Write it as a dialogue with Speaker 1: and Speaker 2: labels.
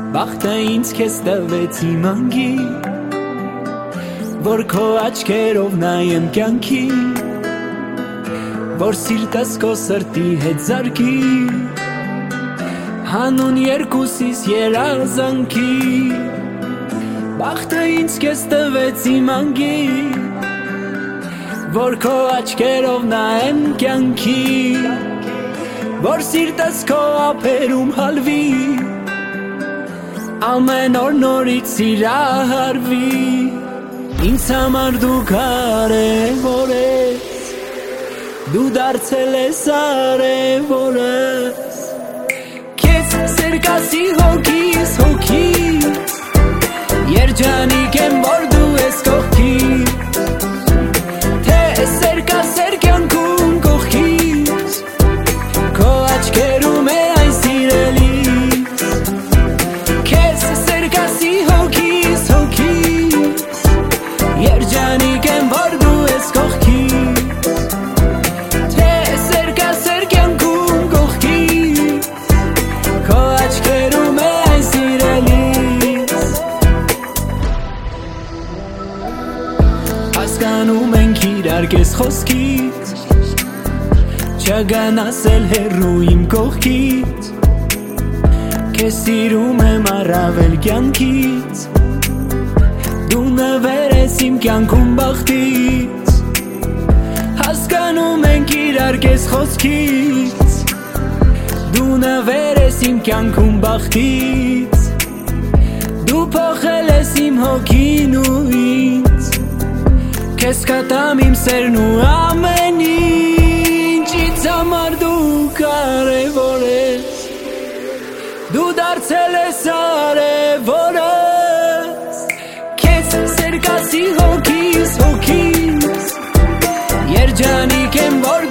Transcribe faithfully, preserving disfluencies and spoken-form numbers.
Speaker 1: Բախտը ինձ քեզ տվեց իմ անգի, որ քո աչքերով նայեմ կյանքի, որ սիրտս քո սրտի հետ զարկի, հանուն երկուսիս երազանքի։ Բախտը ինձ քեզ տվեց իմ անգի, որ քո աչքերով նայեմ կյանքի, որ սիրտս քո ափերում հալվի, ամեն օր նորից սիրահարվի։ Ինձ համար դու կարևոր ես, դու դարձել ես արևորս, քեզ սերկասի հոգիս հոգիս, երջանիկ եմ որ դու ես կողքիս, թե սերկասեր կյանքում կողքիս, քո աչքերում է այն սիրելի, երջանիկ եմ որ դու ես կողքիս, թե սերկասեր կյանքում կողքիս, քո աչքերում է այն սիրելիս։ Հասկանում ենք իրար կես խոսքից, չգնասել հեռու իմ կողքից, քեզ սիրում եմ առավել կյանքից, դու նվեր ես իմ կյանքում բախտից։ Հասկանում ենք իրար կես խոսքից, դու նվեր ես իմ կյանքում բախտից, դու փոխել ես իմ հոգին ու ինձ, քեզ կտամ իմ սերն ու ամեն ինչ, ինձ համար դու կարևոր ես, դու դարձել ես արևորս, սերկասի հոգիս հոգիս, երջանիկ եմ որ